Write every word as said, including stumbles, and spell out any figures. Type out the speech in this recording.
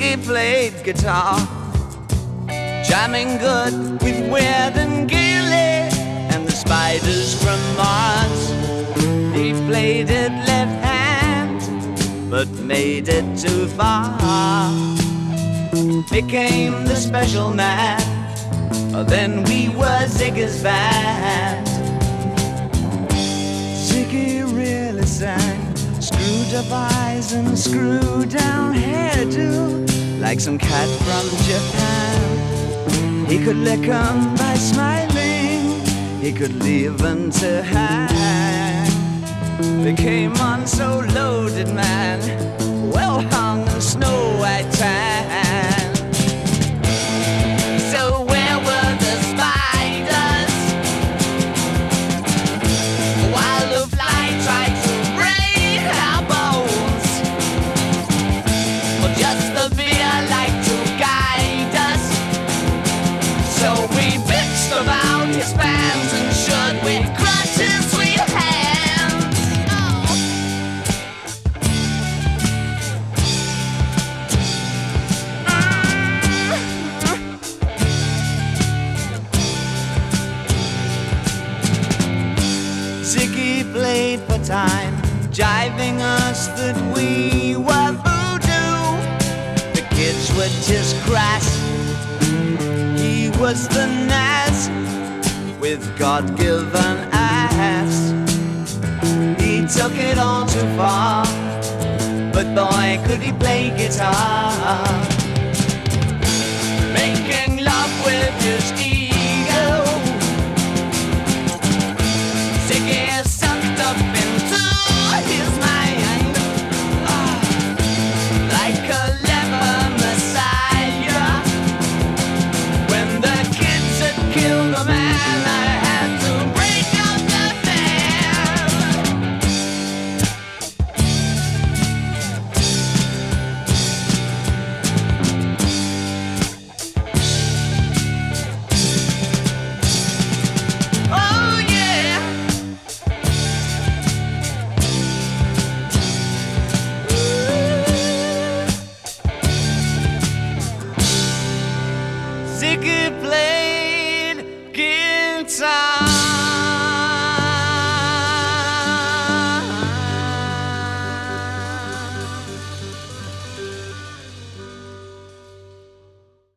Ziggy played guitar, jamming good with Weird and Gilly and the Spiders from Mars. He played it left hand, but made it too far. Became the special man, then we were Ziggy's band. Ziggy really sang, screwed up eyes and screwed down hairdo, like some cat from Japan. He could lick 'em by smiling, he could leave 'em to hang. They came on so loaded, man, well hung in snow white tan. So where were the spiders while the fly tried to break our bones? Well, just the beer like to guide us. So we bitched about his fans and should we crush his sweet hands. Oh. Ziggy played for time, jiving us that we were voodoo. The kids were just crass, he was the Nas with God-given ass. He took it all too far, but boy could he play guitar. Making love with his ego, Ziggy sucked up into his mind, oh, like a leper messiah. When the kids had killed a man, I had to break up the band. Oh yeah. Ziggy played guitar.